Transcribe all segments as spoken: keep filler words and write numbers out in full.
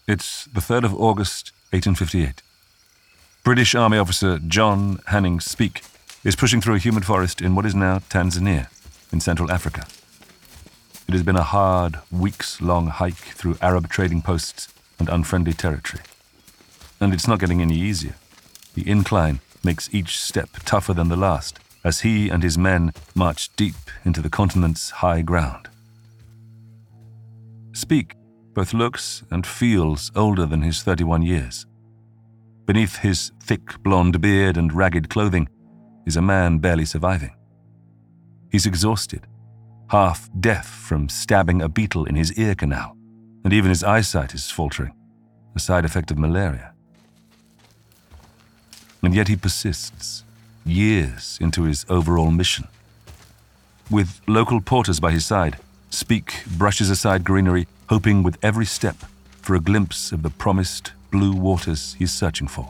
It's the third of August, eighteen fifty-eight. British Army officer John Hanning Speke is pushing through a humid forest in what is now Tanzania, in Central Africa. It has been a hard, weeks-long hike through Arab trading posts and unfriendly territory. And it's not getting any easier. The incline makes each step tougher than the last, as he and his men march deep into the continent's high ground. Speke both looks and feels older than his thirty-one years. Beneath his thick blonde beard and ragged clothing is a man barely surviving. He's exhausted, half deaf from stabbing a beetle in his ear canal, and even his eyesight is faltering, a side effect of malaria. And yet he persists, years into his overall mission. With local porters by his side, Speke brushes aside greenery, hoping with every step for a glimpse of the promised blue waters he's searching for.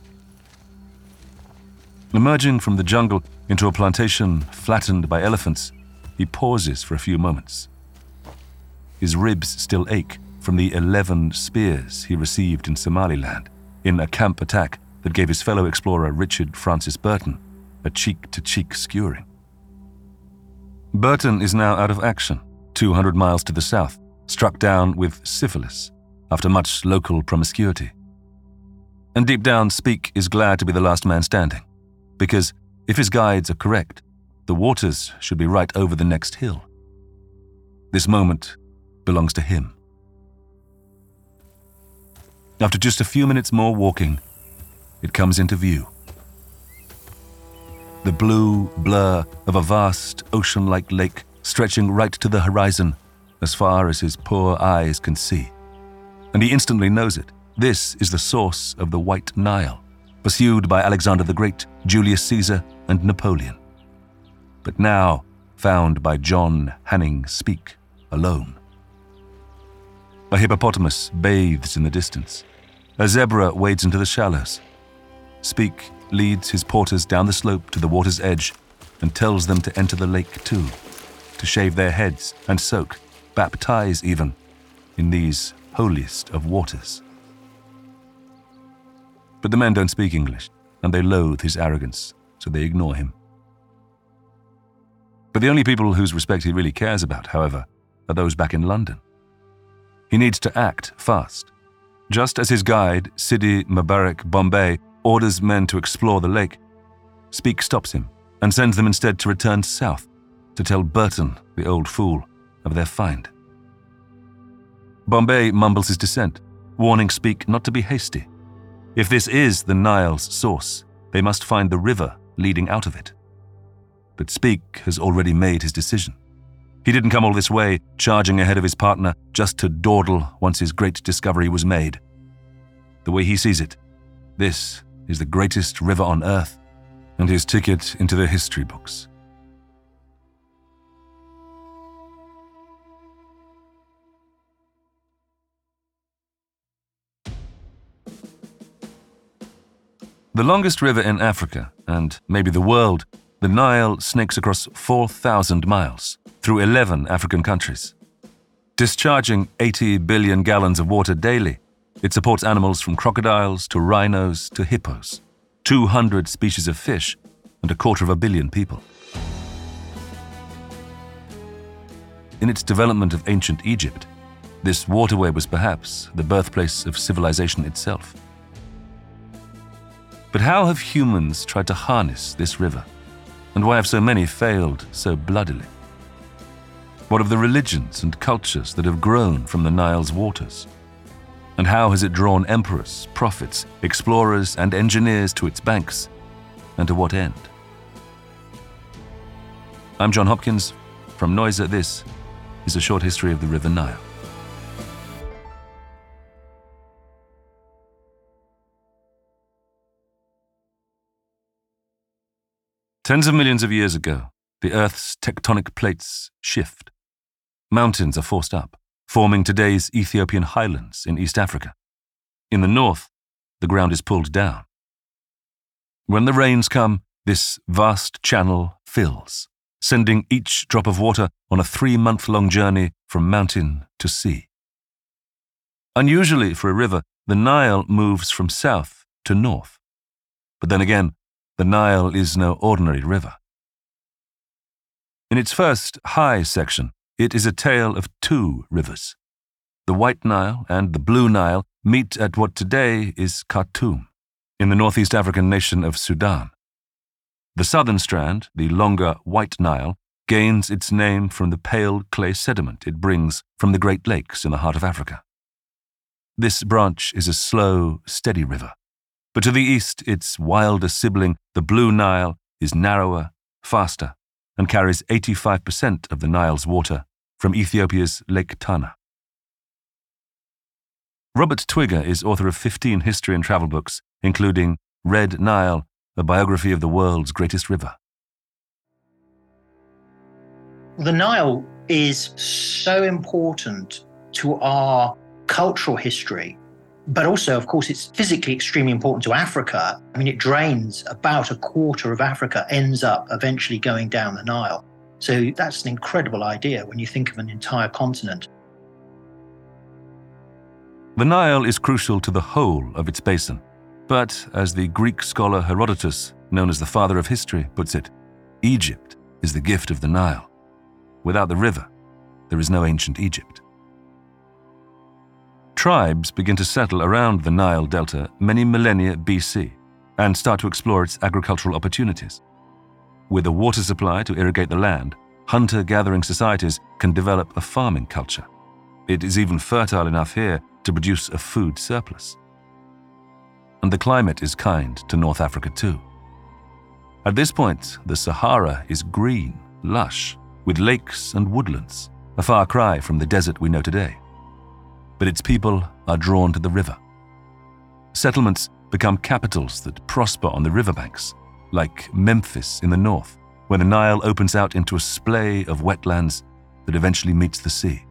Emerging from the jungle into a plantation flattened by elephants, he pauses for a few moments. His ribs still ache from the eleven spears he received in Somaliland in a camp attack that gave his fellow explorer Richard Francis Burton a cheek-to-cheek skewering. Burton is now out of action, two hundred miles to the south, struck down with syphilis after much local promiscuity. And deep down, Speke is glad to be the last man standing, because if his guides are correct, the waters should be right over the next hill. This moment belongs to him. After just a few minutes more walking, it comes into view. The blue blur of a vast ocean-like lake stretching right to the horizon as far as his poor eyes can see. And he instantly knows it. This is the source of the White Nile, pursued by Alexander the Great, Julius Caesar, and Napoleon. But now found by John Hanning Speke alone. A hippopotamus bathes in the distance. A zebra wades into the shallows. Speke leads his porters down the slope to the water's edge and tells them to enter the lake too, to shave their heads and soak, baptize even, in these holiest of waters. But the men don't speak English, and they loathe his arrogance, so they ignore him. But the only people whose respect he really cares about, however, are those back in London. He needs to act fast. Just as his guide, Sidi Mubarak Bombay, orders men to explore the lake, Speke stops him and sends them instead to return south to tell Burton, the old fool, of their find. Bombay mumbles his dissent, warning Speke not to be hasty. If this is the Nile's source, they must find the river leading out of it. But Speke has already made his decision. He didn't come all this way, charging ahead of his partner, just to dawdle once his great discovery was made. The way he sees it, this is the greatest river on earth, and his ticket into the history books. The longest river in Africa, and maybe the world, the Nile snakes across four thousand miles, through eleven African countries. Discharging eighty billion gallons of water daily, it supports animals from crocodiles to rhinos to hippos, two hundred species of fish, and a quarter of a billion people. In its development of ancient Egypt, this waterway was perhaps the birthplace of civilization itself. But how have humans tried to harness this river? And why have so many failed so bloodily? What of the religions and cultures that have grown from the Nile's waters? And how has it drawn emperors, prophets, explorers, and engineers to its banks? And to what end? I'm John Hopkins. From Noiser, this is a short history of the River Nile. Tens of millions of years ago, the Earth's tectonic plates shift. Mountains are forced up, forming today's Ethiopian highlands in East Africa. In the north, the ground is pulled down. When the rains come, this vast channel fills, sending each drop of water on a three-month-long journey from mountain to sea. Unusually for a river, the Nile moves from south to north. But then again, the Nile is no ordinary river. In its first high section, it is a tale of two rivers. The White Nile and the Blue Nile meet at what today is Khartoum, in the northeast African nation of Sudan. The southern strand, the longer White Nile, gains its name from the pale clay sediment it brings from the Great Lakes in the heart of Africa. This branch is a slow, steady river, but to the east, its wilder sibling, the Blue Nile, is narrower, faster, and carries eighty-five percent of the Nile's water from Ethiopia's Lake Tana. Robert Twigger is author of fifteen history and travel books, including Red Nile, a biography of the world's greatest river. The Nile is so important to our cultural history, but also, of course, it's physically extremely important to Africa. I mean, it drains about a quarter of Africa, ends up eventually going down the Nile. So that's an incredible idea when you think of an entire continent. The Nile is crucial to the whole of its basin, but as the Greek scholar Herodotus, known as the father of history, puts it, Egypt is the gift of the Nile. Without the river, there is no ancient Egypt. Tribes begin to settle around the Nile Delta many millennia B C and start to explore its agricultural opportunities. With a water supply to irrigate the land, hunter-gathering societies can develop a farming culture. It is even fertile enough here to produce a food surplus. And the climate is kind to North Africa too. At this point, the Sahara is green, lush, with lakes and woodlands, a far cry from the desert we know today. But its people are drawn to the river. Settlements become capitals that prosper on the riverbanks, like Memphis in the north, where the Nile opens out into a splay of wetlands that eventually meets the sea.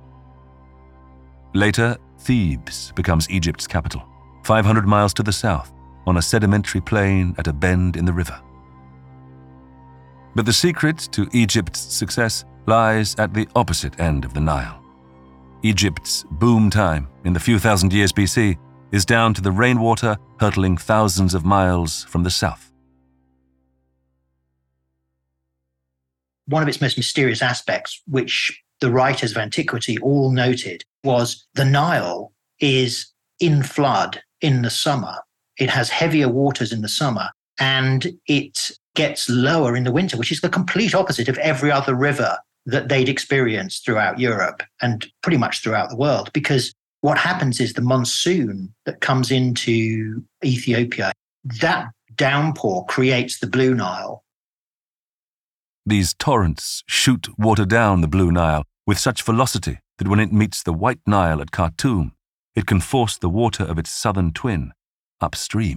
Later, Thebes becomes Egypt's capital, five hundred miles to the south, on a sedimentary plain at a bend in the river. But the secret to Egypt's success lies at the opposite end of the Nile. Egypt's boom time in the few thousand years B C is down to the rainwater hurtling thousands of miles from the south. One of its most mysterious aspects, which the writers of antiquity all noted, was the Nile is in flood in the summer. It has heavier waters in the summer, and it gets lower in the winter, which is the complete opposite of every other river that they'd experienced throughout Europe and pretty much throughout the world. Because what happens is the monsoon that comes into Ethiopia, that downpour creates the Blue Nile. These torrents shoot water down the Blue Nile with such velocity that when it meets the White Nile at Khartoum, it can force the water of its southern twin upstream.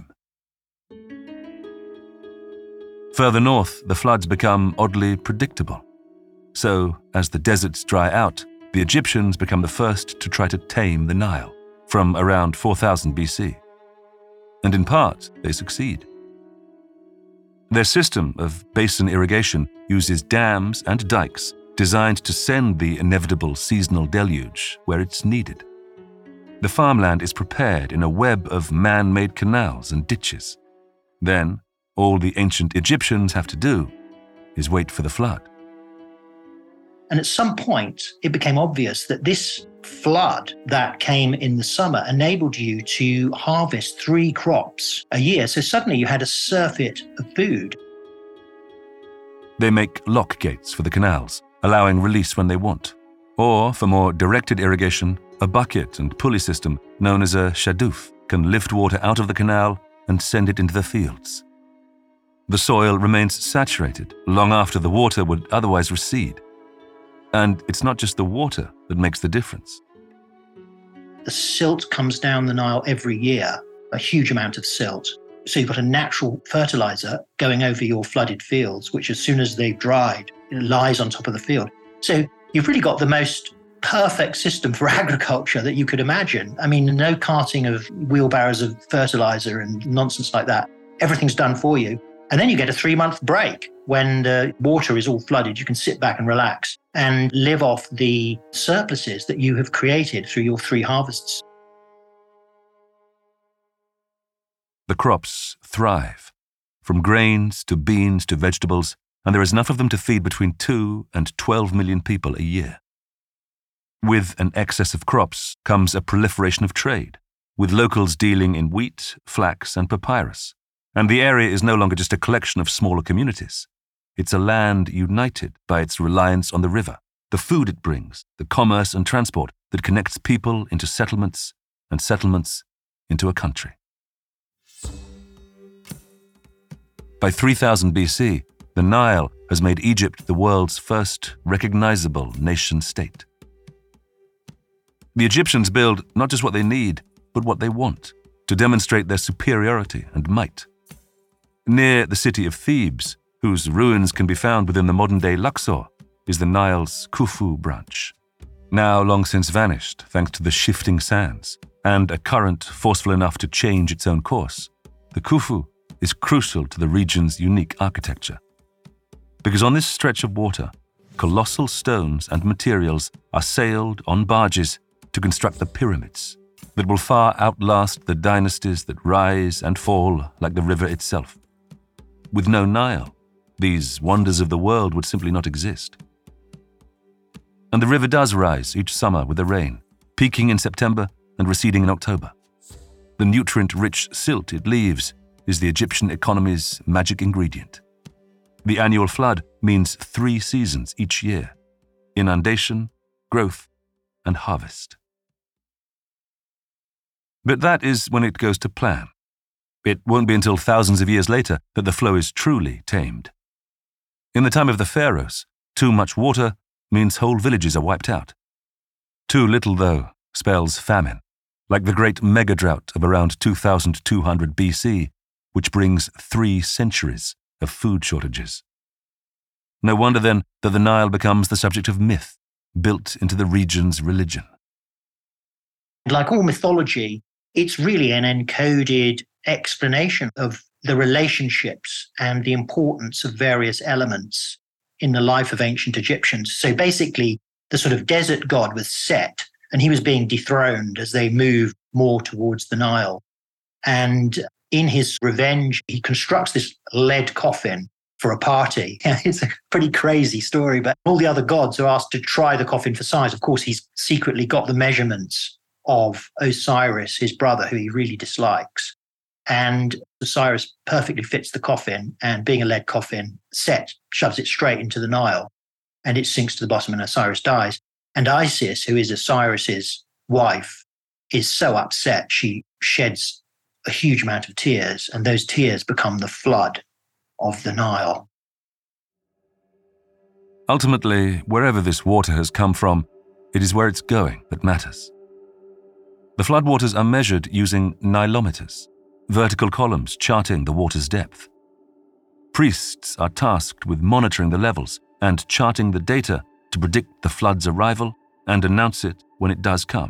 Further north, the floods become oddly predictable. So, as the deserts dry out, the Egyptians become the first to try to tame the Nile, from around four thousand B C. And in part, they succeed. Their system of basin irrigation uses dams and dikes designed to send the inevitable seasonal deluge where it's needed. The farmland is prepared in a web of man-made canals and ditches. Then, all the ancient Egyptians have to do is wait for the flood. And at some point, it became obvious that this flood that came in the summer enabled you to harvest three crops a year. So suddenly you had a surfeit of food. They make lock gates for the canals, allowing release when they want. Or, for more directed irrigation, a bucket and pulley system known as a shaduf can lift water out of the canal and send it into the fields. The soil remains saturated long after the water would otherwise recede. And it's not just the water that makes the difference. The silt comes down the Nile every year, a huge amount of silt. So you've got a natural fertilizer going over your flooded fields, which as soon as they've dried, it lies on top of the field. So you've really got the most perfect system for agriculture that you could imagine. I mean, no carting of wheelbarrows of fertilizer and nonsense like that. Everything's done for you. And then you get a three-month break. When the water is all flooded, you can sit back and relax and live off the surpluses that you have created through your three harvests. The crops thrive, from grains to beans to vegetables, and there is enough of them to feed between two and twelve million people a year. With an excess of crops comes a proliferation of trade, with locals dealing in wheat, flax, and papyrus. And the area is no longer just a collection of smaller communities. It's a land united by its reliance on the river, the food it brings, the commerce and transport that connects people into settlements and settlements into a country. By three thousand B C, the Nile has made Egypt the world's first recognizable nation-state. The Egyptians build not just what they need, but what they want, to demonstrate their superiority and might. Near the city of Thebes, whose ruins can be found within the modern-day Luxor, is the Nile's Khufu branch, now long since vanished thanks to the shifting sands and a current forceful enough to change its own course. The Khufu is crucial to the region's unique architecture, because on this stretch of water, colossal stones and materials are sailed on barges to construct the pyramids that will far outlast the dynasties that rise and fall like the river itself. With no Nile, these wonders of the world would simply not exist. And the river does rise each summer with the rain, peaking in September and receding in October. The nutrient-rich silt it leaves is the Egyptian economy's magic ingredient. The annual flood means three seasons each year: inundation, growth, and harvest. But that is when it goes to plan. It won't be until thousands of years later that the flow is truly tamed. In the time of the pharaohs, too much water means whole villages are wiped out. Too little, though, spells famine, like the great mega-drought of around two thousand two hundred B C, which brings three centuries of food shortages. No wonder, then, that the Nile becomes the subject of myth, built into the region's religion. Like all mythology, it's really an encoded explanation of the relationships and the importance of various elements in the life of ancient Egyptians. So basically, the sort of desert god was Set, and he was being dethroned as they moved more towards the Nile. And in his revenge, he constructs this lead coffin for a party. It's a pretty crazy story, but all the other gods are asked to try the coffin for size. Of course, he's secretly got the measurements of Osiris, his brother, who he really dislikes. And Osiris perfectly fits the coffin, and being a lead coffin, Set shoves it straight into the Nile, and it sinks to the bottom, and Osiris dies. And Isis, who is Osiris's wife, is so upset, she sheds a huge amount of tears, and those tears become the flood of the Nile. Ultimately, wherever this water has come from, it is where it's going that matters. The floodwaters are measured using nilometers, vertical columns charting the water's depth. Priests are tasked with monitoring the levels and charting the data to predict the flood's arrival and announce it when it does come.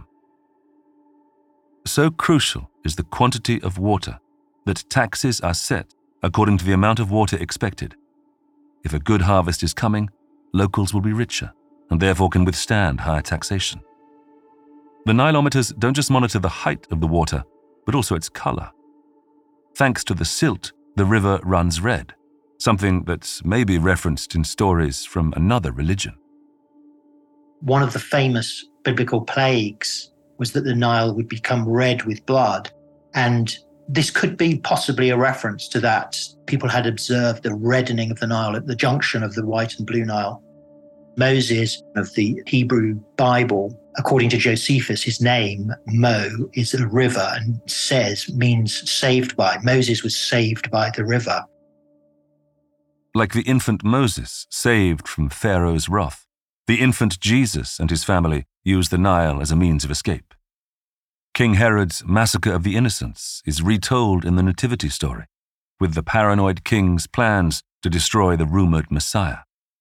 So crucial is the quantity of water that taxes are set according to the amount of water expected. If a good harvest is coming, locals will be richer and therefore can withstand higher taxation. The nilometers don't just monitor the height of the water, but also its color. Thanks to the silt, the river runs red, something that may be referenced in stories from another religion. One of the famous biblical plagues was that the Nile would become red with blood. And this could be possibly a reference to that. People had observed the reddening of the Nile at the junction of the White and Blue Nile. Moses of the Hebrew Bible, according to Josephus, his name, Mo, is a river, and says means saved by. Moses was saved by the river. Like the infant Moses saved from Pharaoh's wrath, the infant Jesus and his family used the Nile as a means of escape. King Herod's massacre of the innocents is retold in the Nativity story, with the paranoid king's plans to destroy the rumored Messiah.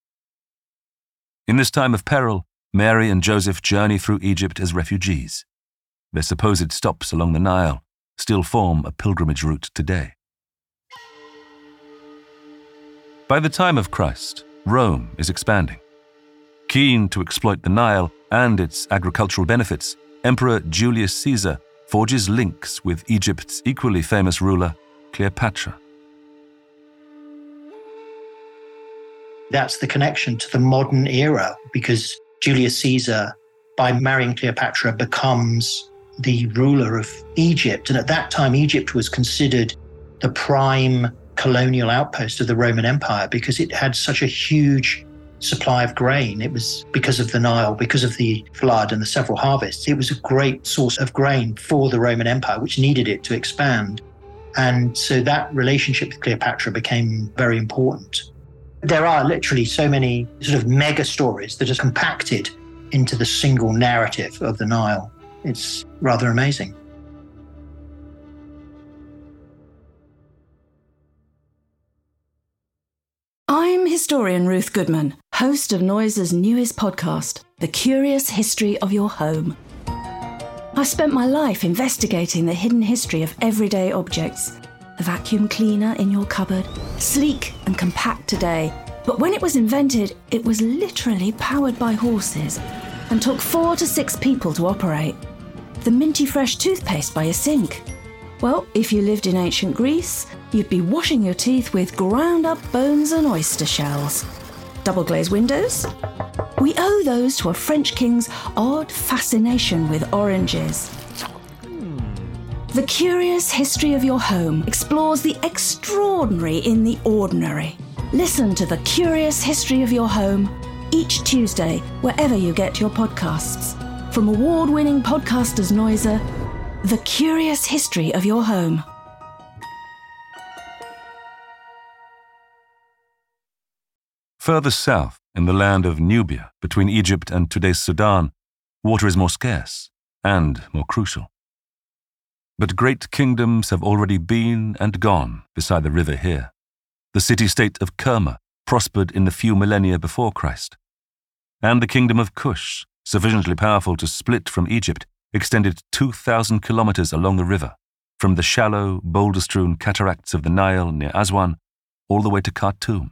In this time of peril, Mary and Joseph journey through Egypt as refugees. Their supposed stops along the Nile still form a pilgrimage route today. By the time of Christ, Rome is expanding. Keen to exploit the Nile and its agricultural benefits, Emperor Julius Caesar forges links with Egypt's equally famous ruler, Cleopatra. That's the connection to the modern era, because Julius Caesar, by marrying Cleopatra, becomes the ruler of Egypt. And at that time, Egypt was considered the prime colonial outpost of the Roman Empire because it had such a huge supply of grain. It was because of the Nile, because of the flood and the several harvests. It was a great source of grain for the Roman Empire, which needed it to expand. And so that relationship with Cleopatra became very important. There are literally so many sort of mega stories that are compacted into the single narrative of the Nile. It's rather amazing. I'm historian Ruth Goodman, host of Noiser's newest podcast, The Curious History of Your Home. I've spent my life investigating the hidden history of everyday objects. The vacuum cleaner in your cupboard, sleek and compact today, but when it was invented, it was literally powered by horses and took four to six people to operate. The minty fresh toothpaste by a sink. Well, if you lived in ancient Greece, you'd be washing your teeth with ground-up bones and oyster shells. Double-glazed windows? We owe those to a French king's odd fascination with oranges. The Curious History of Your Home explores the extraordinary in the ordinary. Listen to The Curious History of Your Home each Tuesday, wherever you get your podcasts. From award-winning podcasters Noiser, The Curious History of Your Home. Further south, in the land of Nubia, between Egypt and today's Sudan, water is more scarce and more crucial. But great kingdoms have already been and gone beside the river here. The city-state of Kerma prospered in the few millennia before Christ. And the kingdom of Kush, sufficiently powerful to split from Egypt, extended two thousand kilometers along the river, from the shallow, boulder-strewn cataracts of the Nile near Aswan, all the way to Khartoum.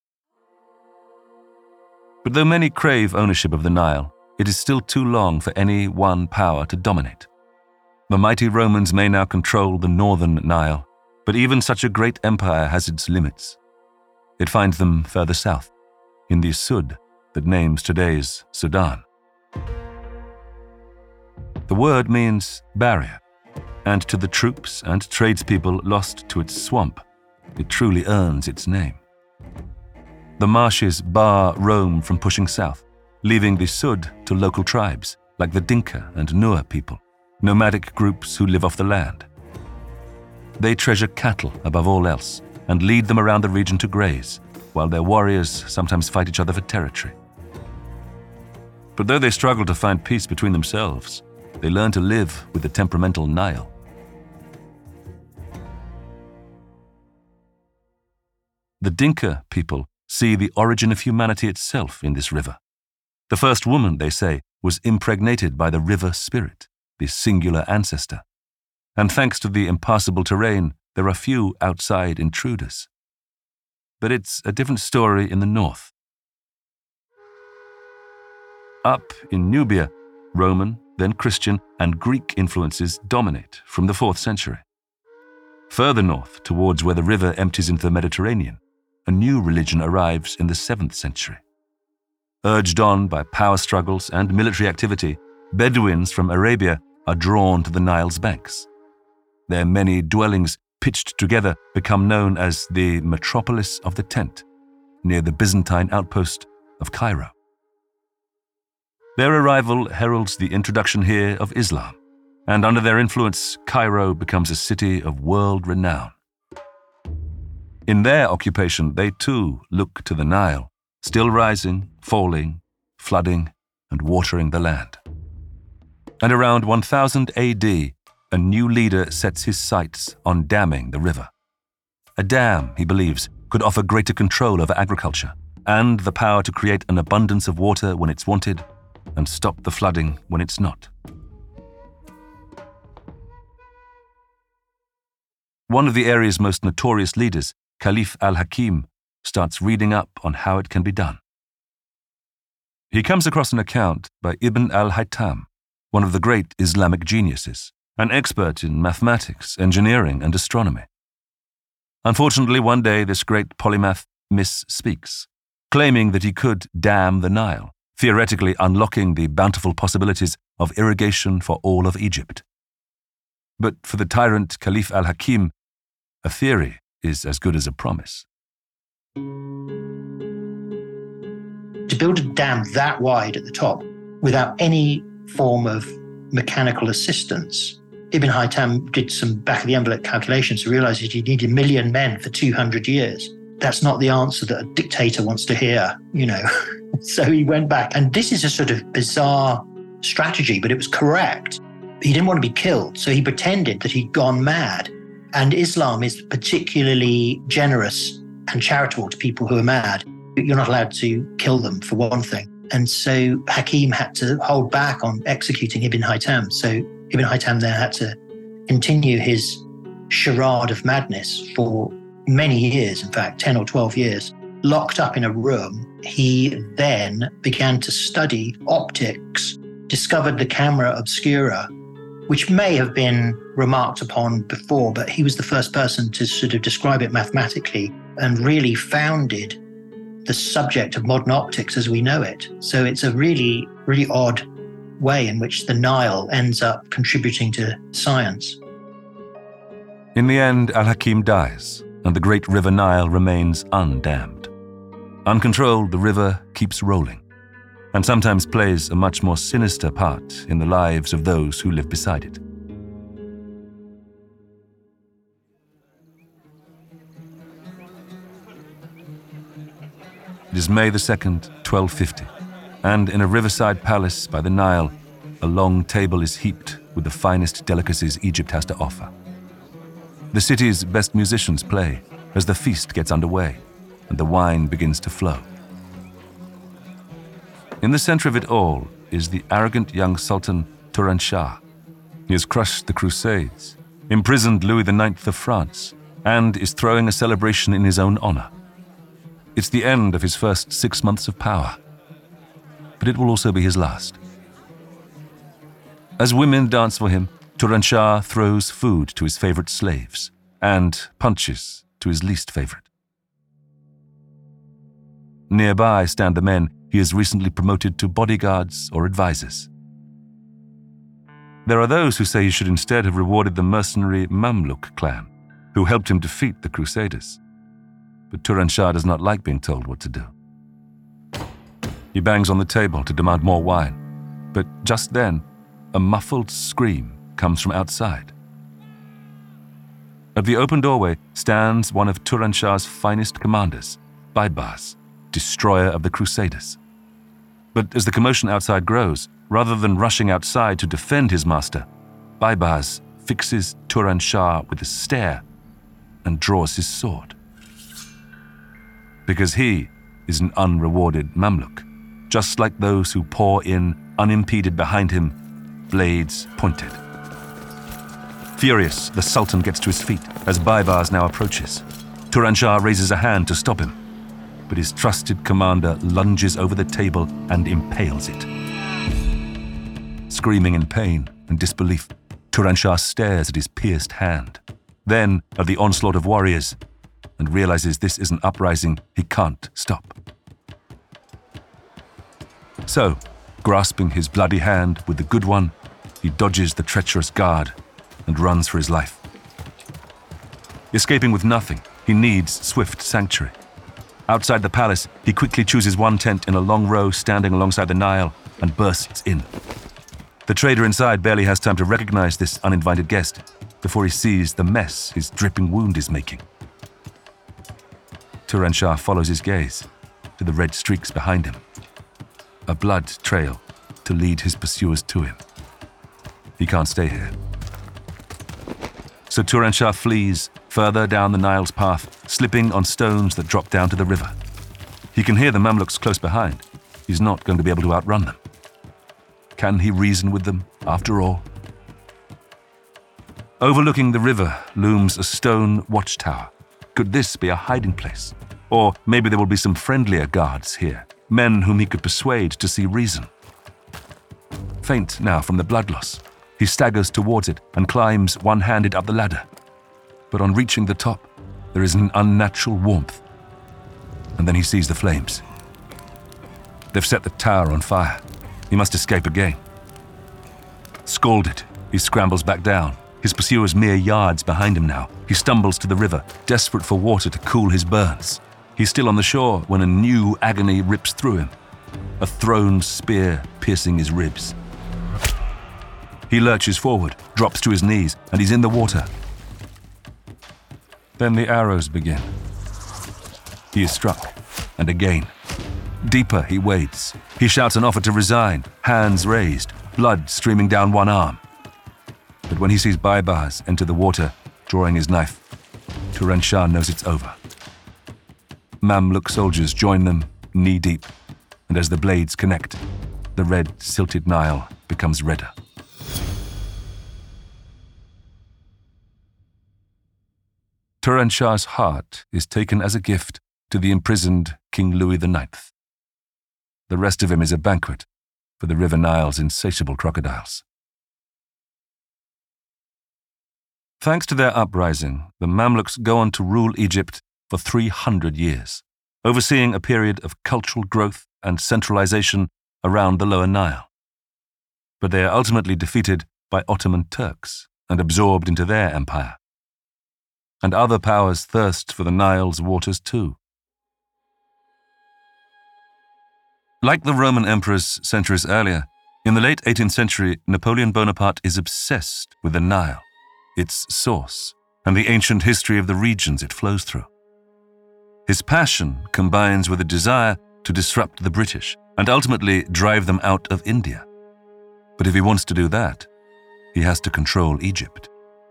But though many crave ownership of the Nile, it is still too long for any one power to dominate. The mighty Romans may now control the northern Nile, but even such a great empire has its limits. It finds them further south, in the Sud that names today's Sudan. The word means barrier, and to the troops and tradespeople lost to its swamp, it truly earns its name. The marshes bar Rome from pushing south, leaving the Sud to local tribes like the Dinka and Nuer people, nomadic groups who live off the land. They treasure cattle above all else and lead them around the region to graze, while their warriors sometimes fight each other for territory. But though they struggle to find peace between themselves, they learn to live with the temperamental Nile. The Dinka people see the origin of humanity itself in this river. The first woman, they say, was impregnated by the river spirit, the singular ancestor. And thanks to the impassable terrain, there are few outside intruders. But it's a different story in the north. Up in Nubia, Roman, then Christian, and Greek influences dominate from the fourth century. Further north, towards where the river empties into the Mediterranean, a new religion arrives in the seventh century. Urged on by power struggles and military activity, Bedouins from Arabia are drawn to the Nile's banks. Their many dwellings pitched together become known as the metropolis of the tent, near the Byzantine outpost of Cairo. Their arrival heralds the introduction here of Islam, and under their influence, Cairo becomes a city of world renown. In their occupation, they too look to the Nile, still rising, falling, flooding, and watering the land. And around one thousand A D, a new leader sets his sights on damming the river. A dam, he believes, could offer greater control over agriculture and the power to create an abundance of water when it's wanted and stop the flooding when it's not. One of the area's most notorious leaders, Caliph al-Hakim, starts reading up on how it can be done. He comes across an account by Ibn al-Haytham, one of the great Islamic geniuses, an expert in mathematics, engineering, and astronomy. Unfortunately, one day this great polymath misspeaks, claiming that he could dam the Nile, theoretically unlocking the bountiful possibilities of irrigation for all of Egypt. But for the tyrant Caliph al-Hakim, a theory is as good as a promise. To build a dam that wide at the top without any form of mechanical assistance, Ibn Haytham did some back-of-the-envelope calculations to realize that you need a million men for two hundred years. That's not the answer that a dictator wants to hear, you know. So he went back. And this is a sort of bizarre strategy, but it was correct. He didn't want to be killed, so he pretended that he'd gone mad. And Islam is particularly generous and charitable to people who are mad. You're not allowed to kill them, for one thing. And so Hakim had to hold back on executing Ibn Haytham. So Ibn Haytham then had to continue his charade of madness for many years, in fact, ten or twelve years. Locked up in a room, he then began to study optics, discovered the camera obscura, which may have been remarked upon before, but he was the first person to sort of describe it mathematically and really founded the subject of modern optics as we know it. So it's a really, really odd way in which the Nile ends up contributing to science. In the end, al-Hakim dies, and the great river Nile remains undammed. Uncontrolled, the river keeps rolling, and sometimes plays a much more sinister part in the lives of those who live beside it. It is May the second, twelve fifty, and in a riverside palace by the Nile, a long table is heaped with the finest delicacies Egypt has to offer. The city's best musicians play as the feast gets underway and the wine begins to flow. In the center of it all is the arrogant young Sultan Turan Shah. He has crushed the Crusades, imprisoned Louis the Ninth of France, and is throwing a celebration in his own honor. It's the end of his first six months of power, but it will also be his last. As women dance for him, Turan Shah throws food to his favorite slaves and punches to his least favorite. Nearby stand the men he has recently promoted to bodyguards or advisors. There are those who say he should instead have rewarded the mercenary Mamluk clan, who helped him defeat the Crusaders. But Turan Shah does not like being told what to do. He bangs on the table to demand more wine, but just then, a muffled scream comes from outside. At the open doorway stands one of Turan Shah's finest commanders, Baibars, destroyer of the Crusaders. But as the commotion outside grows, rather than rushing outside to defend his master, Baibars fixes Turan Shah with a stare and draws his sword. Because he is an unrewarded Mamluk, just like those who pour in unimpeded behind him, blades pointed. Furious, the Sultan gets to his feet as Baibars now approaches. Turan Shah raises a hand to stop him, but his trusted commander lunges over the table and impales it. Screaming in pain and disbelief, Turan Shah stares at his pierced hand, then at the onslaught of warriors, and realizes this is an uprising he can't stop. So, grasping his bloody hand with the good one, he dodges the treacherous guard and runs for his life. Escaping with nothing, he needs swift sanctuary. Outside the palace, he quickly chooses one tent in a long row standing alongside the Nile and bursts in. The trader inside barely has time to recognize this uninvited guest before he sees the mess his dripping wound is making. Turan Shah follows his gaze to the red streaks behind him, a blood trail to lead his pursuers to him. He can't stay here. So Turan Shah flees further down the Nile's path, slipping on stones that drop down to the river. He can hear the Mamluks close behind. He's not going to be able to outrun them. Can he reason with them, after all? Overlooking the river looms a stone watchtower. Could this be a hiding place? Or maybe there will be some friendlier guards here, men whom he could persuade to see reason. Faint now from the blood loss, he staggers towards it and climbs one-handed up the ladder. But on reaching the top, there is an unnatural warmth. And then he sees the flames. They've set the tower on fire. He must escape again. Scalded, he scrambles back down. His pursuers mere yards behind him now. He stumbles to the river, desperate for water to cool his burns. He's still on the shore when a new agony rips through him, a thrown spear piercing his ribs. He lurches forward, drops to his knees, and he's in the water. Then the arrows begin. He is struck, and again. Deeper he wades. He shouts an offer to resign, hands raised, blood streaming down one arm. But when he sees Baibars enter the water, drawing his knife, Turan Shah knows it's over. Mamluk soldiers join them, knee-deep, and as the blades connect, the red, silted Nile becomes redder. Turan Shah's heart is taken as a gift to the imprisoned King Louis the Ninth. The rest of him is a banquet for the River Nile's insatiable crocodiles. Thanks to their uprising, the Mamluks go on to rule Egypt for three hundred years, overseeing a period of cultural growth and centralization around the Lower Nile. But they are ultimately defeated by Ottoman Turks and absorbed into their empire. And other powers thirst for the Nile's waters too. Like the Roman emperors centuries earlier, in the late eighteenth century, Napoleon Bonaparte is obsessed with the Nile, its source, and the ancient history of the regions it flows through. His passion combines with a desire to disrupt the British and ultimately drive them out of India. But if he wants to do that, he has to control Egypt.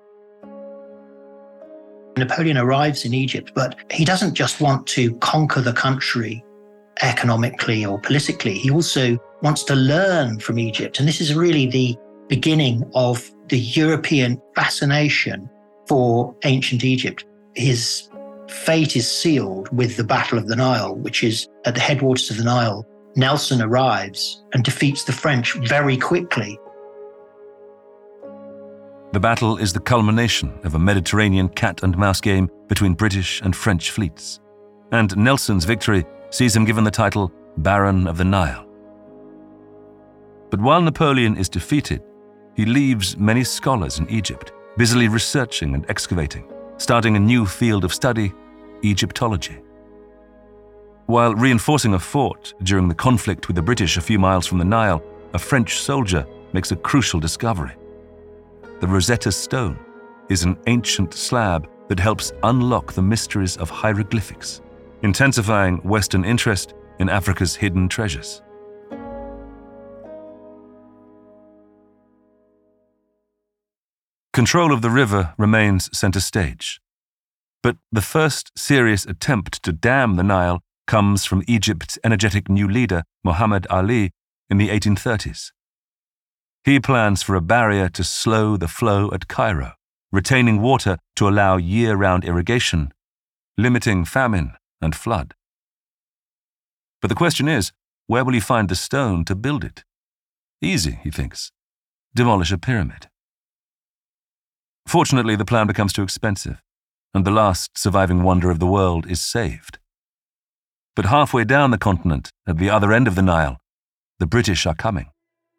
Napoleon arrives in Egypt, but he doesn't just want to conquer the country economically or politically. He also wants to learn from Egypt. And this is really the beginning of the European fascination for ancient Egypt. His fate is sealed with the Battle of the Nile, which is at the headwaters of the Nile. Nelson arrives and defeats the French very quickly. The battle is the culmination of a Mediterranean cat-and-mouse game between British and French fleets. And Nelson's victory sees him given the title Baron of the Nile. But while Napoleon is defeated, he leaves many scholars in Egypt, busily researching and excavating, starting a new field of study, Egyptology. While reinforcing a fort during the conflict with the British a few miles from the Nile, a French soldier makes a crucial discovery. The Rosetta Stone is an ancient slab that helps unlock the mysteries of hieroglyphics, intensifying Western interest in Africa's hidden treasures. Control of the river remains center stage. But the first serious attempt to dam the Nile comes from Egypt's energetic new leader, Muhammad Ali, in the eighteen thirties. He plans for a barrier to slow the flow at Cairo, retaining water to allow year-round irrigation, limiting famine and flood. But the question is, where will he find the stone to build it? Easy, he thinks. Demolish a pyramid. Fortunately, the plan becomes too expensive, and the last surviving wonder of the world is saved. But halfway down the continent, at the other end of the Nile, the British are coming.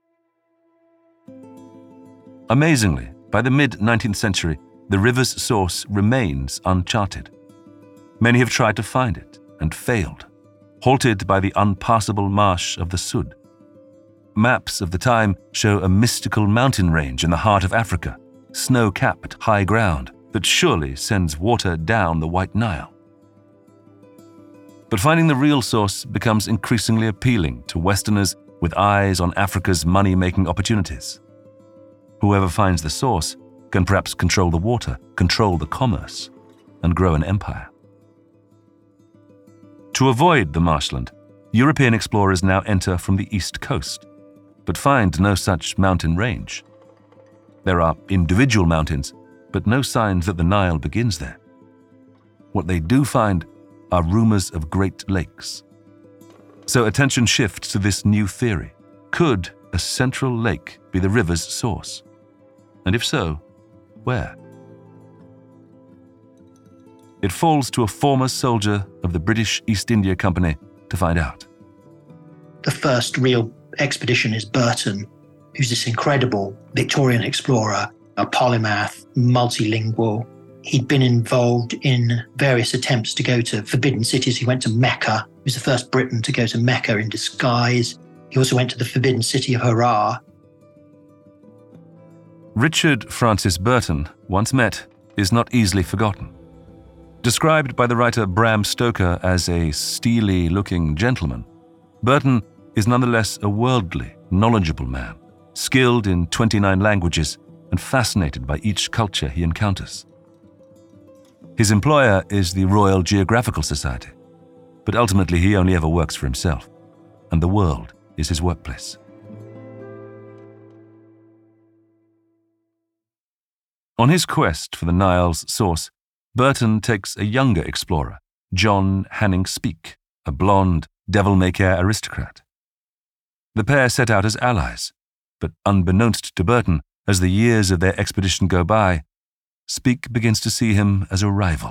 Amazingly, by the mid-nineteenth century, the river's source remains uncharted. Many have tried to find it and failed, halted by the unpassable marsh of the Sud. Maps of the time show a mystical mountain range in the heart of Africa, snow-capped high ground that surely sends water down the White Nile. But finding the real source becomes increasingly appealing to Westerners with eyes on Africa's money-making opportunities. Whoever finds the source can perhaps control the water, control the commerce, and grow an empire. To avoid the marshland, European explorers now enter from the east coast, but find no such mountain range. There are individual mountains, but no signs that the Nile begins there. What they do find are rumors of great lakes. So attention shifts to this new theory. Could a central lake be the river's source? And if so, where? it falls to a former soldier of the British East India Company to find out. The first real expedition is Burton, who's this incredible Victorian explorer, a polymath, multilingual. He'd been involved in various attempts to go to forbidden cities. He went to Mecca. He was the first Briton to go to Mecca in disguise. He also went to the forbidden city of Harar. Richard Francis Burton, once met, is not easily forgotten. Described by the writer Bram Stoker as a steely-looking gentleman, Burton is nonetheless a worldly, knowledgeable man, skilled in twenty-nine languages and fascinated by each culture he encounters. His employer is the Royal Geographical Society, but ultimately he only ever works for himself, and the world is his workplace. On his quest for the Nile's source, Burton takes a younger explorer, John Hanning Speke, a blonde, devil-may-care aristocrat. The pair set out as allies, but unbeknownst to Burton, as the years of their expedition go by, Speke begins to see him as a rival.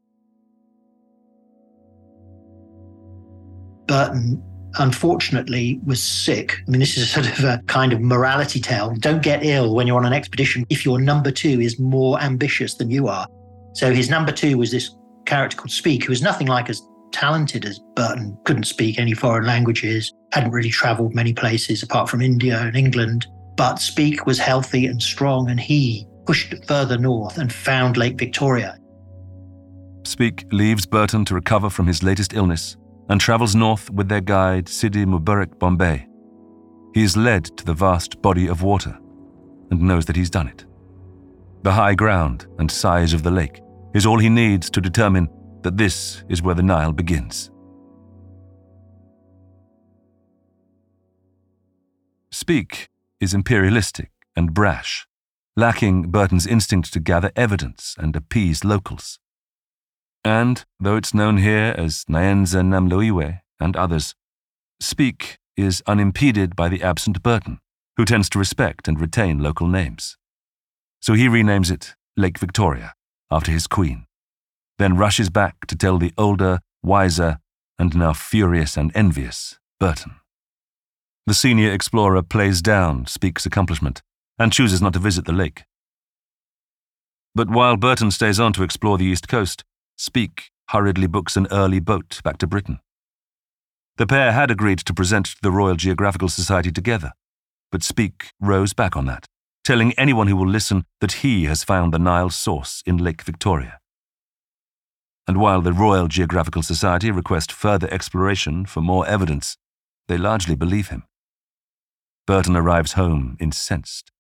Burton, unfortunately, was sick. I mean, this is sort of a kind of morality tale. Don't get ill when you're on an expedition if your number two is more ambitious than you are. So his number two was this character called Speke, who was nothing like as talented as Burton, couldn't speak any foreign languages, hadn't really travelled many places apart from India and England. But Speke was healthy and strong, and he pushed further north and found Lake Victoria. Speke leaves Burton to recover from his latest illness and travels north with their guide Sidi Mubarak Bombay. He is led to the vast body of water and knows that he's done it. The high ground and size of the lake is all he needs to determine that this is where the Nile begins. Speke is imperialistic and brash, lacking Burton's instinct to gather evidence and appease locals. And, though it's known here as Nyenza Namloiwe and others, Speke is unimpeded by the absent Burton, who tends to respect and retain local names. So he renames it Lake Victoria, after his queen, then rushes back to tell the older, wiser, and now furious and envious Burton. The senior explorer plays down Speke's accomplishment and chooses not to visit the lake. But while Burton stays on to explore the east coast, Speke hurriedly books an early boat back to Britain. The pair had agreed to present to the Royal Geographical Society together, but Speke rows back on that, telling anyone who will listen that he has found the Nile's source in Lake Victoria. And while the Royal Geographical Society request further exploration for more evidence, they largely believe him. Burton arrives home incensed.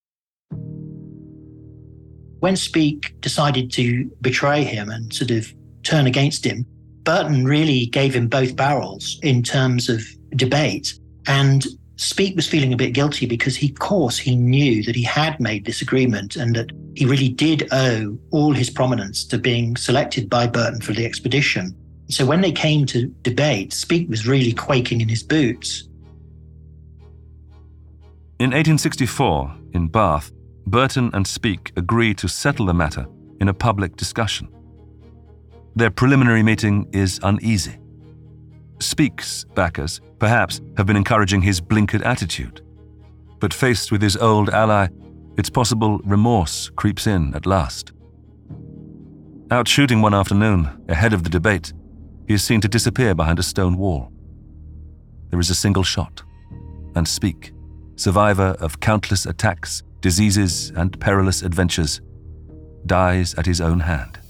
When Speke decided to betray him and sort of turn against him, Burton really gave him both barrels in terms of debate. And Speke was feeling a bit guilty because, he, of course, he knew that he had made this agreement and that he really did owe all his prominence to being selected by Burton for the expedition. So when they came to debate, Speke was really quaking in his boots. In eighteen sixty-four, in Bath, Burton and Speke agree to settle the matter in a public discussion. Their preliminary meeting is uneasy. Speke's backers, perhaps, have been encouraging his blinkered attitude. But faced with his old ally, it's possible remorse creeps in at last. Out shooting one afternoon, ahead of the debate, he is seen to disappear behind a stone wall. There is a single shot, and Speke, survivor of countless attacks, diseases, and perilous adventures, dies at his own hand.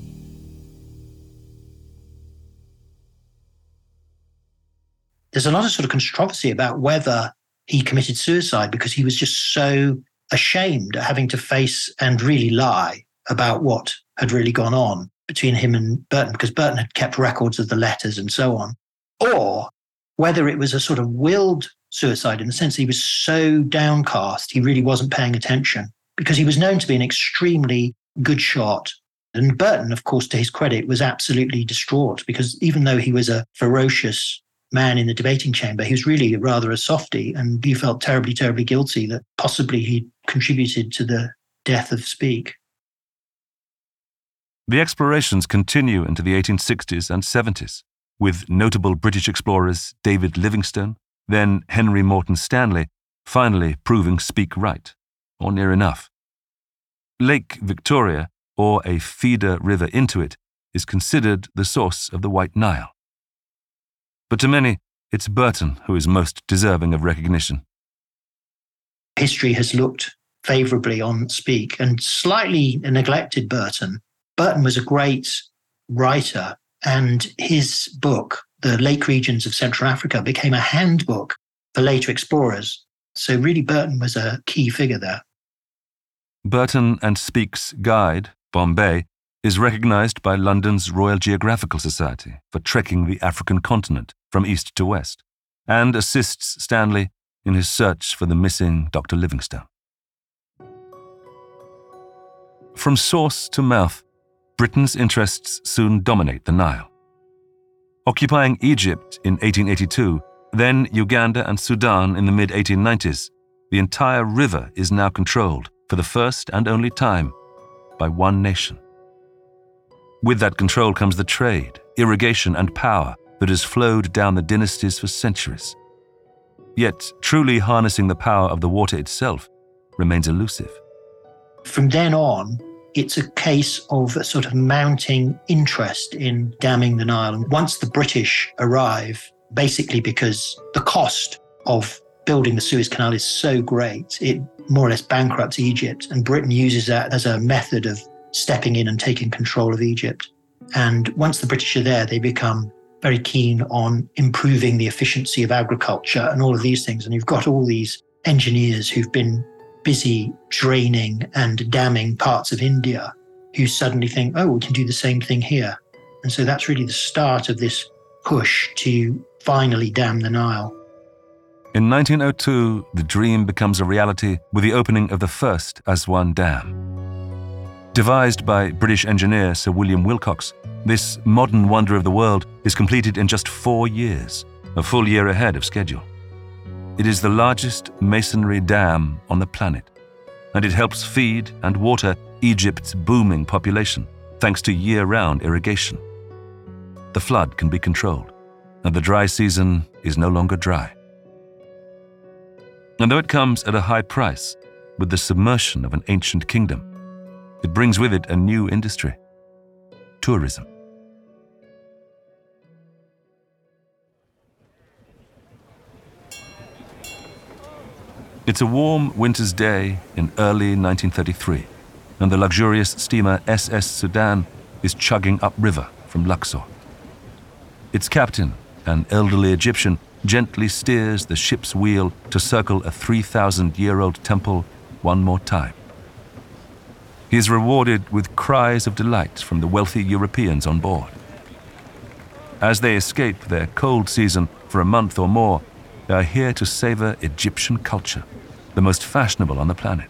There's a lot of sort of controversy about whether he committed suicide because he was just so ashamed at having to face and really lie about what had really gone on between him and Burton, because Burton had kept records of the letters and so on, or whether it was a sort of willed suicide in the sense that he was so downcast he really wasn't paying attention, because he was known to be an extremely good shot. And Burton, of course, to his credit, was absolutely distraught because even though he was a ferocious man in the debating chamber, he was really rather a softy, and he felt terribly, terribly guilty that possibly he contributed to the death of Speke. The explorations continue into the eighteen sixties and seventies, with notable British explorers David Livingstone, then Henry Morton Stanley, finally proving Speke right, or near enough. Lake Victoria, or a feeder river into it, is considered the source of the White Nile. But to many, it's Burton who is most deserving of recognition. History has looked favourably on Speke and slightly neglected Burton. Burton was a great writer, and his book, The Lake Regions of Central Africa, became a handbook for later explorers. So really Burton was a key figure there. Burton and Speke's guide, Bombay, is recognised by London's Royal Geographical Society for trekking the African continent from east to west, and assists Stanley in his search for the missing Doctor Livingstone. From source to mouth, Britain's interests soon dominate the Nile. Occupying Egypt in eighteen eighty-two, then Uganda and Sudan in the mid eighteen nineties, the entire river is now controlled, for the first and only time, by one nation. With that control comes the trade, irrigation, and power that has flowed down the dynasties for centuries. Yet, truly harnessing the power of the water itself remains elusive. From then on, it's a case of a sort of mounting interest in damming the Nile. And once the British arrive, basically because the cost of building the Suez Canal is so great, it more or less bankrupts Egypt, and Britain uses that as a method of stepping in and taking control of Egypt. And once the British are there, they become very keen on improving the efficiency of agriculture and all of these things. And you've got all these engineers who've been busy draining and damming parts of India who suddenly think, oh, we can do the same thing here. And so that's really the start of this push to finally dam the Nile. In nineteen oh two, the dream becomes a reality with the opening of the first Aswan Dam. Devised by British engineer Sir William Wilcox, this modern wonder of the world is completed in just four years, a full year ahead of schedule. It is the largest masonry dam on the planet, and it helps feed and water Egypt's booming population, thanks to year-round irrigation. The flood can be controlled, and the dry season is no longer dry. And though it comes at a high price, with the submersion of an ancient kingdom, it brings with it a new industry: tourism. It's a warm winter's day in early nineteen thirty-three, and the luxurious steamer S S Sudan is chugging upriver from Luxor. Its captain, an elderly Egyptian, gently steers the ship's wheel to circle a three thousand year old temple one more time. He is rewarded with cries of delight from the wealthy Europeans on board. As they escape their cold season for a month or more, they are here to savor Egyptian culture, the most fashionable on the planet.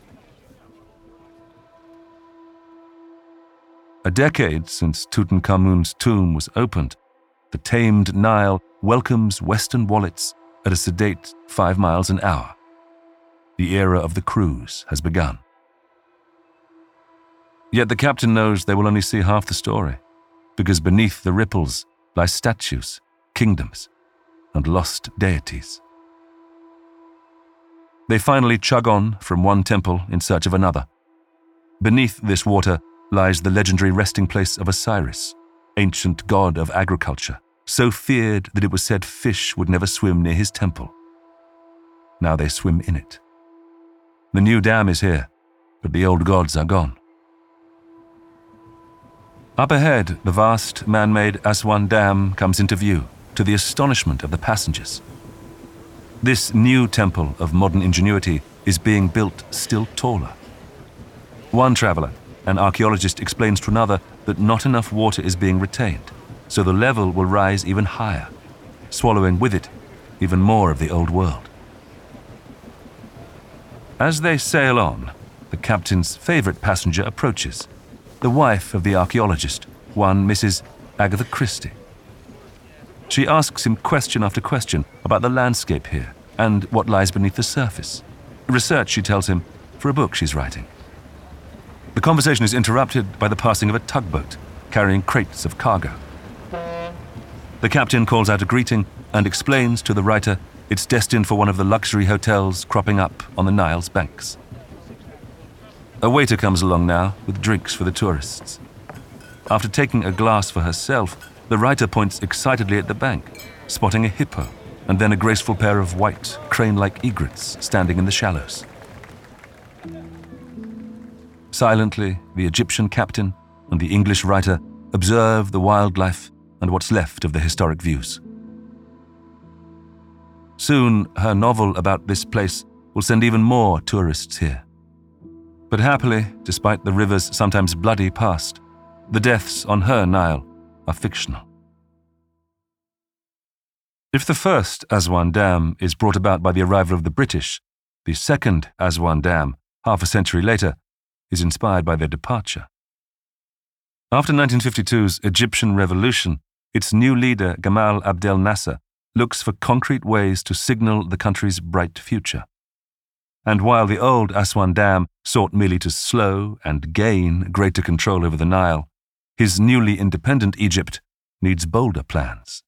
A decade since Tutankhamun's tomb was opened, the tamed Nile welcomes Western wallets at a sedate five miles an hour. The era of the cruise has begun. Yet the captain knows they will only see half the story, because beneath the ripples lie statues, kingdoms, and lost deities. They finally chug on from one temple in search of another. Beneath this water lies the legendary resting place of Osiris, ancient god of agriculture, so feared that it was said fish would never swim near his temple. Now they swim in it. The new dam is here, but the old gods are gone. Up ahead, the vast man-made Aswan Dam comes into view, to the astonishment of the passengers. This new temple of modern ingenuity is being built still taller. One traveller, an archaeologist, explains to another that not enough water is being retained, so the level will rise even higher, swallowing with it even more of the old world. As they sail on, the captain's favourite passenger approaches, the wife of the archaeologist, one Missus Agatha Christie. She asks him question after question about the landscape here and what lies beneath the surface. Research, she tells him, for a book she's writing. The conversation is interrupted by the passing of a tugboat carrying crates of cargo. The captain calls out a greeting and explains to the writer it's destined for one of the luxury hotels cropping up on the Nile's banks. A waiter comes along now with drinks for the tourists. After taking a glass for herself, the writer points excitedly at the bank, spotting a hippo and then a graceful pair of white, crane-like egrets standing in the shallows. Silently, the Egyptian captain and the English writer observe the wildlife and what's left of the historic views. Soon, her novel about this place will send even more tourists here. But happily, despite the river's sometimes bloody past, the deaths on her Nile are fictional. If the first Aswan Dam is brought about by the arrival of the British, the second Aswan Dam, half a century later, is inspired by their departure. After nineteen fifty-two's Egyptian revolution, its new leader, Gamal Abdel Nasser, looks for concrete ways to signal the country's bright future. And while the old Aswan Dam sought merely to slow and gain greater control over the Nile, his newly independent Egypt needs bolder plans.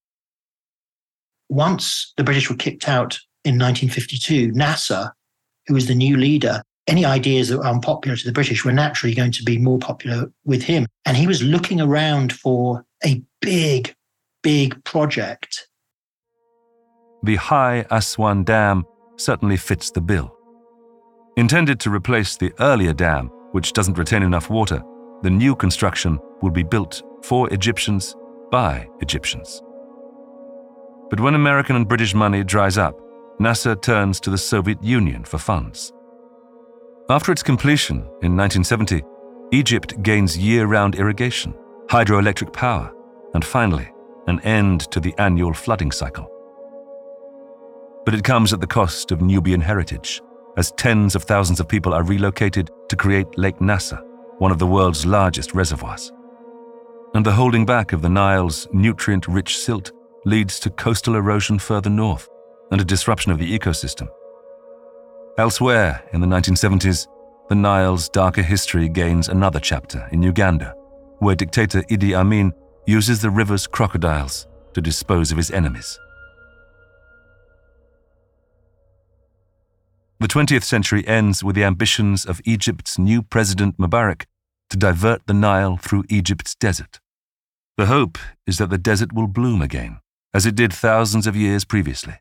Once the British were kicked out in nineteen fifty-two, Nasser, who was the new leader, any ideas that were unpopular to the British were naturally going to be more popular with him. And he was looking around for a big, big project. The High Aswan Dam certainly fits the bill. Intended to replace the earlier dam, which doesn't retain enough water, the new construction will be built for Egyptians by Egyptians. But when American and British money dries up, Nasser turns to the Soviet Union for funds. After its completion in nineteen seventy, Egypt gains year-round irrigation, hydroelectric power, and finally, an end to the annual flooding cycle. But it comes at the cost of Nubian heritage, as tens of thousands of people are relocated to create Lake Nasser, one of the world's largest reservoirs. And the holding back of the Nile's nutrient-rich silt leads to coastal erosion further north and a disruption of the ecosystem. Elsewhere in the nineteen seventies, the Nile's darker history gains another chapter in Uganda, where dictator Idi Amin uses the river's crocodiles to dispose of his enemies. The twentieth century ends with the ambitions of Egypt's new president Mubarak to divert the Nile through Egypt's desert. The hope is that the desert will bloom again, as it did thousands of years previously.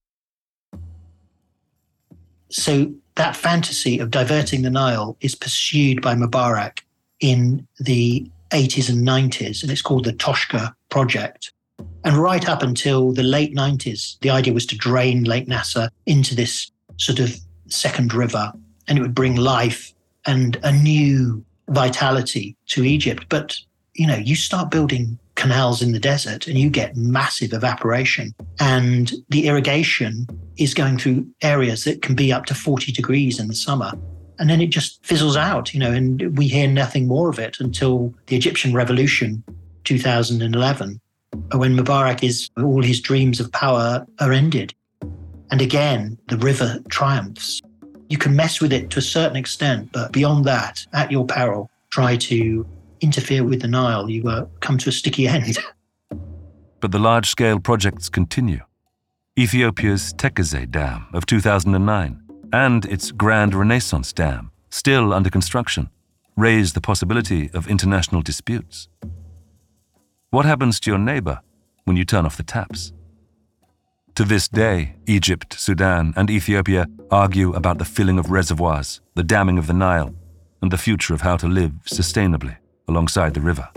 So that fantasy of diverting the Nile is pursued by Mubarak in the eighties and nineties, and it's called the Toshka Project. And right up until the late nineties, the idea was to drain Lake Nasser into this sort of second river, and it would bring life and a new vitality to Egypt. But, you know, you start building canals in the desert and you get massive evaporation, and the irrigation is going through areas that can be up to forty degrees in the summer. And then it just fizzles out, you know, and we hear nothing more of it until the Egyptian Revolution, two thousand eleven, when Mubarak is, all his dreams of power are ended. And again, the river triumphs. You can mess with it to a certain extent, but beyond that, at your peril, try to interfere with the Nile, you uh, come to a sticky end. But the large-scale projects continue. Ethiopia's Tekeze Dam of two thousand nine and its Grand Renaissance Dam, still under construction, raise the possibility of international disputes. What happens to your neighbor when you turn off the taps? To this day, Egypt, Sudan, and Ethiopia argue about the filling of reservoirs, the damming of the Nile, and the future of how to live sustainably alongside the river.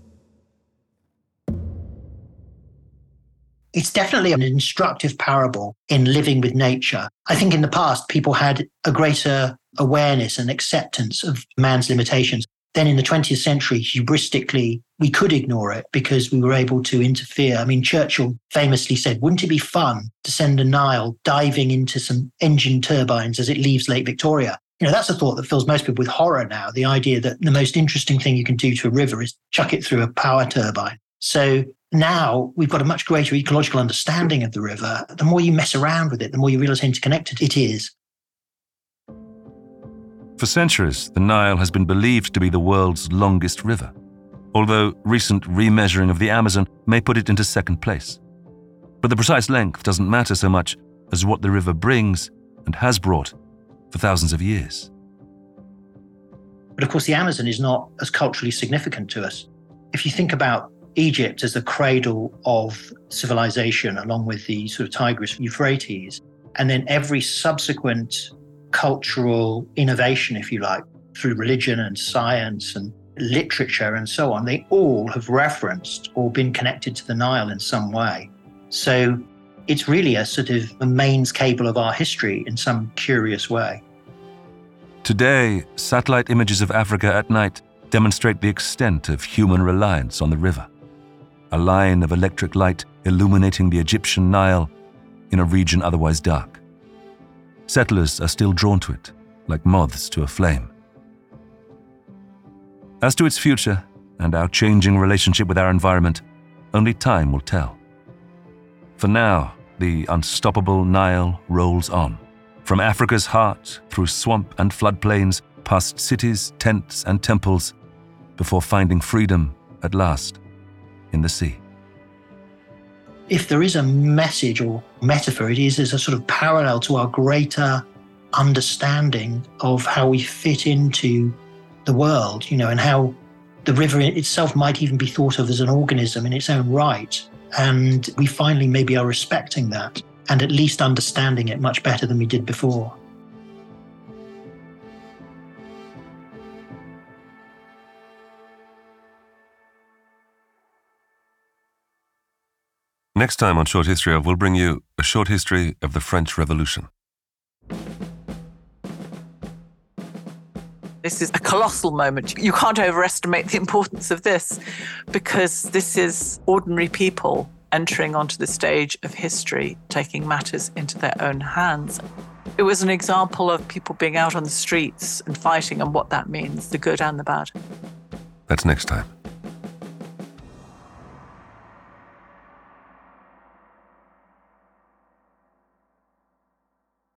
It's definitely an instructive parable in living with nature. I think in the past, people had a greater awareness and acceptance of man's limitations. Then in the twentieth century, hubristically, we could ignore it because we were able to interfere. I mean, Churchill famously said, wouldn't it be fun to send a Nile diving into some engine turbines as it leaves Lake Victoria? You know, that's a thought that fills most people with horror now, the idea that the most interesting thing you can do to a river is chuck it through a power turbine. So now we've got a much greater ecological understanding of the river. The more you mess around with it, the more you realize how interconnected it is. For centuries, the Nile has been believed to be the world's longest river, although recent remeasuring of the Amazon may put it into second place. But the precise length doesn't matter so much as what the river brings and has brought for thousands of years. But of course, the Amazon is not as culturally significant to us. If you think about Egypt as the cradle of civilization, along with the sort of Tigris, Euphrates, and then every subsequent cultural innovation, if you like, through religion and science and literature and so on, they all have referenced or been connected to the Nile in some way. So it's really a sort of a mains cable of our history in some curious way. Today, satellite images of Africa at night demonstrate the extent of human reliance on the river. A line of electric light illuminating the Egyptian Nile in a region otherwise dark. Settlers are still drawn to it, like moths to a flame. As to its future and our changing relationship with our environment, only time will tell. For now, the unstoppable Nile rolls on, from Africa's heart through swamp and floodplains, past cities, tents, and temples, before finding freedom at last in the sea. If there is a message or metaphor, it is as a sort of parallel to our greater understanding of how we fit into the world, you know, and how the river itself might even be thought of as an organism in its own right. And we finally maybe are respecting that and at least understanding it much better than we did before. Next time on Short History Of, we'll bring you a short history of the French Revolution. This is a colossal moment. You can't overestimate the importance of this, because this is ordinary people entering onto the stage of history, taking matters into their own hands. It was an example of people being out on the streets and fighting and what that means, the good and the bad. That's next time.